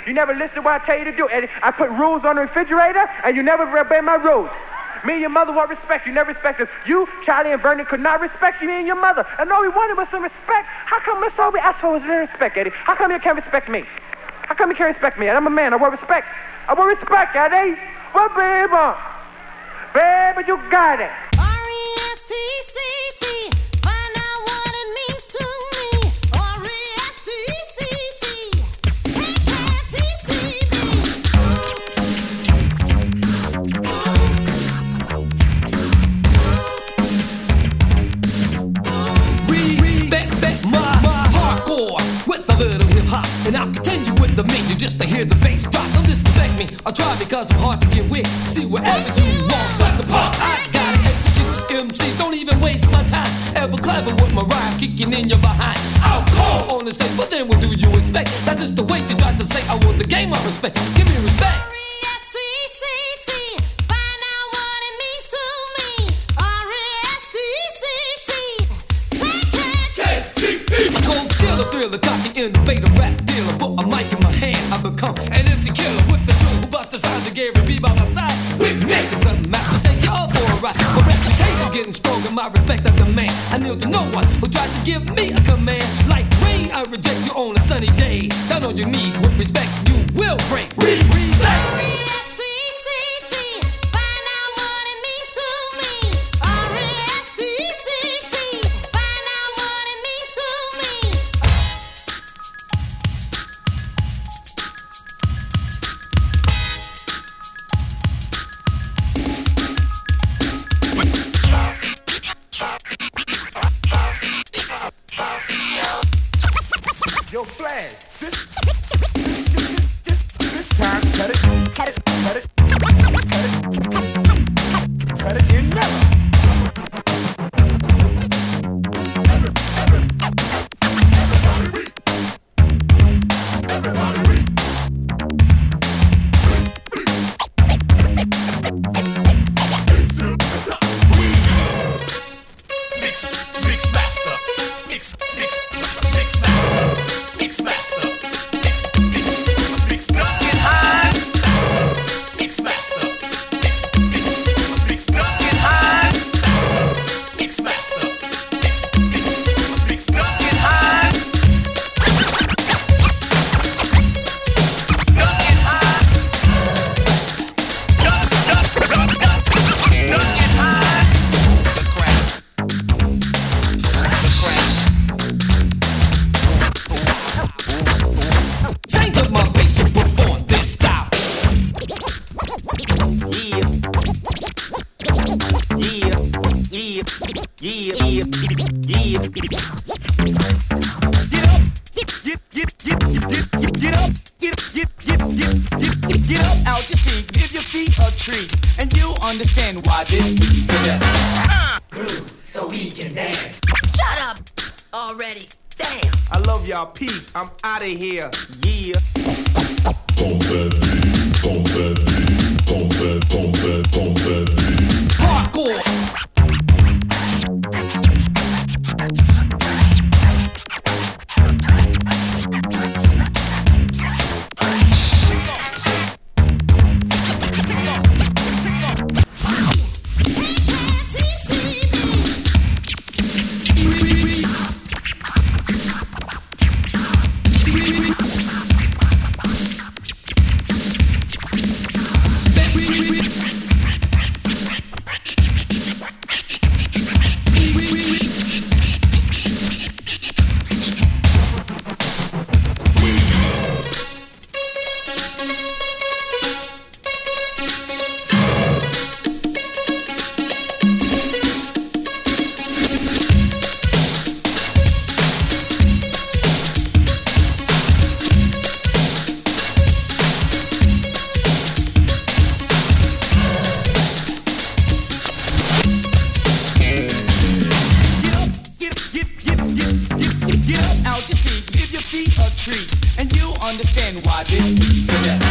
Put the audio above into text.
You never listen to what I tell you to do, Eddie. I put rules on the refrigerator, and you never obey my rules. Me and your mother won't respect you. Never respect us. You, Charlie, and Vernon could not respect you, me and your mother. And all we wanted was some respect. How come that's all we asked for was respect, Eddie? How come you can't respect me? How come you can't respect me? And I'm a man. I want respect. I want respect, Eddie. Well, baby. Baby, you got it. R-E-S-P-C-T. Find out what it means to me. R-E-S-P-C-T. Take that T-C-B. Respect my hardcore with a little hip hop, and I'll continue with the major just to hear the bass drop. Don't disrespect me. I try because I'm hard to get with. See wherever you want, sucker punch. I gotta execute MCs. Don't even waste my time. Ever clever with my rhyme kicking in your behind. I'll call on the stage, but then what do you expect? That's just the way you try to say I want the game I respect. Give me respect. R-E-S-P-C-T. Find out what it means to me. R-E-S-P-C-T. Take that. I go killer, thriller, cocky, innovator, rap dealer. Put a mic in my hand, I become an MC killer with the drill who bust the sounds of Gary B by my side. With nature, doesn't matter, take you all for a ride. My reputation's getting stronger, my respect I demand. I kneel to no one who tries to give me a command. Like rain, I reject you on a sunny day. Down on your knees with respect, you will break. Respect. R-E-S-P-C-T. Find out what it means to me. R-E-S-P-C-T. Find out what it means to me. Yo, Flash, this time, cut it in never. Get up out your seat, give your feet a treat, and you'll understand why this beat is a groove so we can dance. Shut up already. Damn. I love y'all. Peace. I'm out of here. Yeah. Hardcore. Get up out your seat, give your feet a treat, and you'll understand why this beat is a